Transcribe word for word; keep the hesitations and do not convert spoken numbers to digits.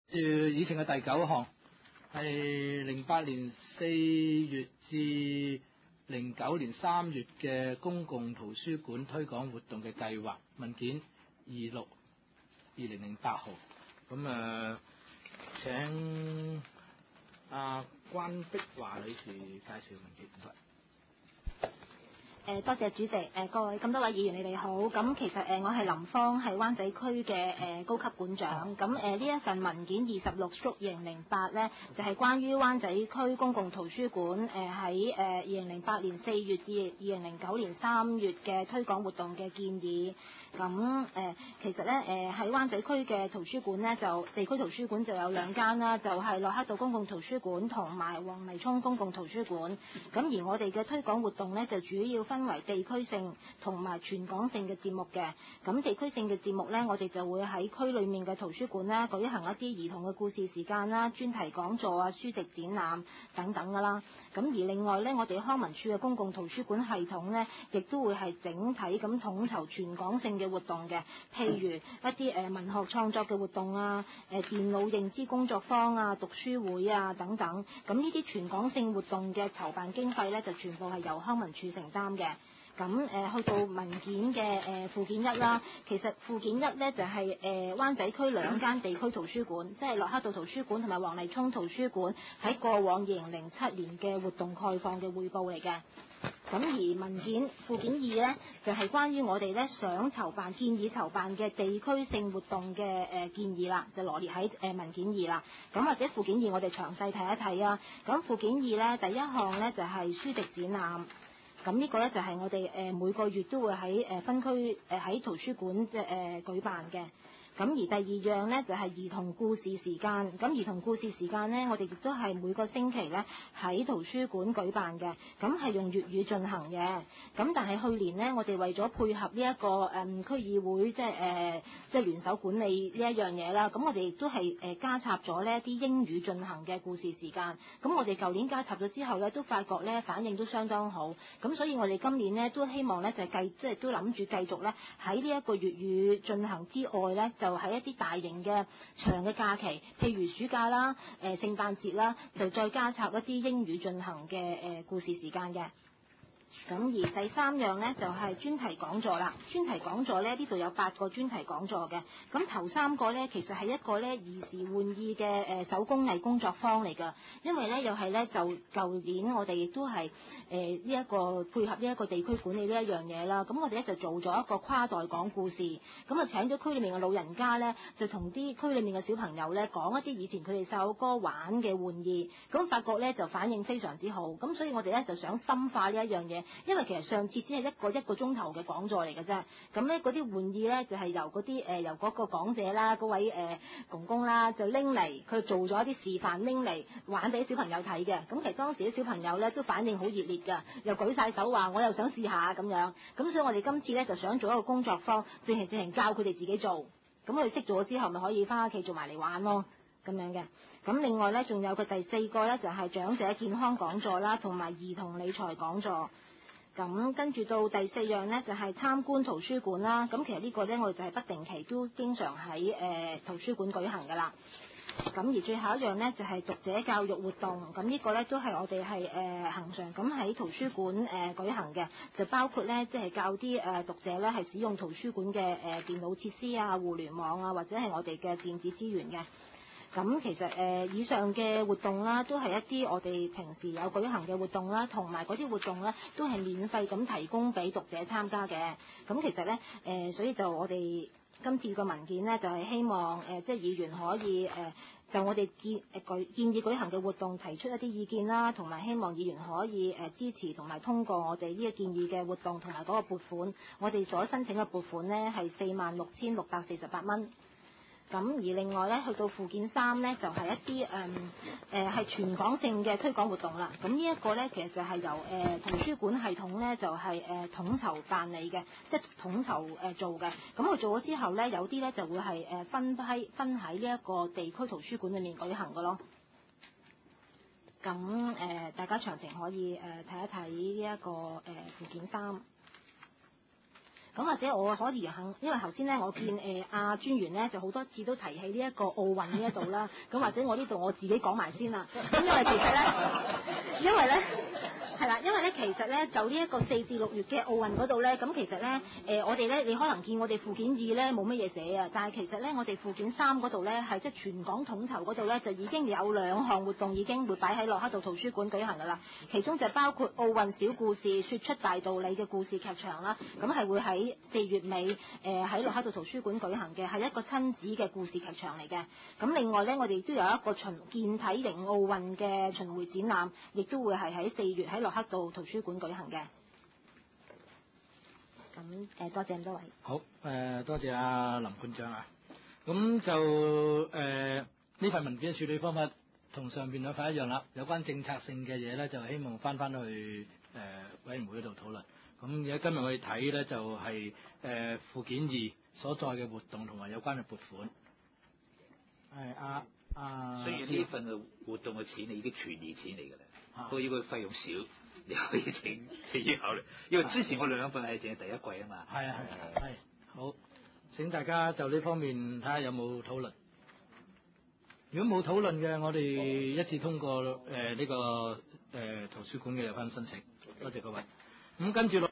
誒議程嘅第九項係零八年四月至零九年三月嘅公共圖書館推廣活動嘅計劃文件二六二零零八號。咁誒、呃、請阿關碧華女士介紹文件。唔該。 誒多謝主席，誒各位咁多位議員你哋好。咁其實誒我係林芳，係灣仔區嘅誒高級館長。咁誒呢一份文件二十六縮二零零八咧，就係關於灣仔區公共圖書館誒喺誒二零零八年四月至二零零九年三月嘅推廣活動嘅建議。咁誒其實咧誒喺灣仔區嘅圖書館咧，就地區圖書館就有兩間啦，就係駱克道公共圖書館同埋黃泥涌公共圖書館。咁而我哋嘅推廣活動咧，就主要分為地區性同埋全港性嘅節目嘅。咁地區性嘅節目呢，我哋就會喺區裏面嘅圖書館啦，舉行一啲兒童嘅故事時間啦、專題講座啊、書籍展覽等等噶啦。咁而另外呢，我哋康文署嘅公共圖書館系統呢，亦都會係整體咁統籌全港性嘅活動嘅，譬如一啲誒文學創作嘅活動啊、誒電腦認知工作坊啊、讀書會啊等等。咁呢啲全港性活動嘅籌辦經費呢，就全部係由康文署承擔嘅。咁誒、呃、去到文件嘅誒、呃、附件一啦，其實附件一呢就係、是、誒、呃、灣仔區兩間地區圖書館，即係駱克道圖書館同埋黃泥涌圖書館喺過往二零零七年嘅活動概況嘅彙報嚟嘅。咁而文件附件二呢，就係、是、關於我哋呢想籌辦、建議籌辦嘅地區性活動嘅誒、呃、建議啦，就羅列喺誒、呃、文件二啦。咁或者附件二我哋詳細睇一睇啊。咁附件二呢，第一項呢就係、是、書籍展覽。咁呢個呢，就係我哋誒每個月都會喺誒分區誒喺圖書館即係誒舉辦嘅。咁而第二樣呢，就係兒童故事時間。咁兒童故事時間呢，我哋亦都係每個星期呢喺圖書館舉辦嘅。咁係用粵語進行嘅。咁但係去年呢，我哋為咗配合呢一個誒區議會即係誒即係聯手管理呢一樣嘢啦，咁我哋亦都係誒加插咗呢一啲英語進行嘅故事時間。咁我哋舊年加插咗之後呢，都發覺呢反應都相當好。咁所以我哋今年呢，都希望呢，就係繼即係都諗住繼續呢，喺呢一個粵語進行之外呢，就喺一啲大型嘅長嘅假期，譬如暑假啦、誒、呃、聖誕節啦，就再加插一啲英語進行嘅誒、呃、故事時間嘅。咁而第三樣呢，就係、是、專題講座啦。專題講座呢，呢度有八個專題講座嘅。咁頭三個呢，其實係一個呢兒時玩意嘅誒、呃、手工藝工作坊嚟㗎。因為呢，又係呢，就舊年我哋亦都係誒呢一個配合呢一個地區管理呢一樣嘢啦。咁我哋呢，就做咗一個跨代講故事。咁啊請咗區裏面嘅老人家呢，就同啲區裏面嘅小朋友呢，講一啲以前佢哋細佬哥玩嘅玩意。咁發覺呢，就反應非常之好。咁所以我哋呢，就想深化呢一樣嘢。因為其實上次只係一個一個鐘頭嘅講座嚟嘅啫，咁咧嗰啲玩意咧就係、是、由嗰啲誒由嗰個講者啦，嗰位誒、呃、公公啦就拎嚟，佢做咗一啲示範拎嚟玩俾小朋友睇嘅。咁其實當時啲小朋友咧都反應好熱烈㗎，又舉晒手話我又想試下咁樣。咁所以我哋今次咧就想做一個工作坊，淨係淨係教佢哋自己做。咁佢哋識咗之後，咪可以翻屋企做埋嚟玩咯。咁樣嘅。咁另外咧仲有個第四個咧就係、是、長者健康講座啦，同埋兒童理財講座。咁跟住到第四樣呢，就係、是、參觀圖書館啦。咁其實呢個呢，我哋就係不定期都經常喺誒、呃、圖書館舉行噶啦。咁而最後一樣呢，就係、是、讀者教育活動。咁呢個呢，都係我哋係誒恆常咁喺圖書館誒、呃、舉行嘅，就包括呢，即、就、係、是、教啲誒、呃、讀者呢，係使用圖書館嘅誒、呃、電腦設施啊、互聯網啊，或者係我哋嘅電子資源嘅。咁其實誒、呃、以上嘅活動啦，都係一啲我哋平時有舉行嘅活動啦，同埋嗰啲活動咧都係免費咁提供俾讀者參加嘅。咁其實咧誒、呃，所以就我哋今次個文件咧，就係、是、希望誒、呃，即係議員可以誒、呃，就我哋建誒舉建議舉行嘅活動提出一啲意見啦，同埋希望議員可以誒、呃、支持同埋通過我哋呢個建議嘅活動同埋嗰個撥款。我哋所申請嘅撥款咧係四萬六千六百四十八蚊。咁而另外咧，去到附件三咧，就係、是、一啲誒誒係全港性嘅推廣活動啦。咁呢一個咧，其實就係由誒、呃、圖書館系統咧，就係、是、誒、呃、統籌辦理嘅，即係統籌誒、呃、做嘅。咁佢做咗之後咧，有啲咧就會係誒分批分喺呢一個地區圖書館裏面舉行嘅咯。咁誒、呃，大家詳情可以誒睇、呃、一睇呢一個誒、呃、附件三。 咁或者我可以肯，因為頭先咧我見誒阿專員咧就好多次都提起呢一個奧運呢一度啦，咁或者我呢度我自己講埋先啦。咁因為其實咧，因為咧。係啦，因為咧，其實咧，就呢一個四至六月嘅奧運嗰度咧，咁其實咧，誒、呃，我哋咧，你可能見我哋附件二咧冇乜嘢寫啊，但係其實咧，我哋附件三嗰度咧，係即係全港統籌嗰度咧，就已經有兩項活動已經會擺喺駱克道圖書館舉行㗎啦。其中就包括奧運小故事説出大道理嘅故事劇場啦，咁係會喺四月尾誒喺駱克道圖書館舉行嘅，係一個親子嘅故事劇場嚟嘅。咁另外咧，我哋都有一個巡健體型奧運嘅巡迴展覽，亦都會係喺四月喺駱克道圖書館舉行嘅。咁誒、呃，多謝咁多位。 好誒、呃，多謝阿林館長啊。咁就誒呢、呃、份文件嘅處理方法同上邊兩份一樣啦。有關政策性嘅嘢咧，就希望翻翻去誒、呃、委員會嗰度討論。咁而家今日我哋睇咧就係、是、誒、呃、附件二所在嘅活動同埋有關嘅撥款。係阿阿。 雖然呢份嘅活動嘅錢已經全年錢嚟㗎啦，不過呢個費用少，你可以請請以考慮。因為之前我兩份係淨係第一季啊嘛。 係啊係係好，請大家就呢方面睇下有冇討論。如果冇討論嘅，我哋一致通過誒呢、呃這個誒、呃、圖書館嘅有關申請。多謝各位。咁跟住落。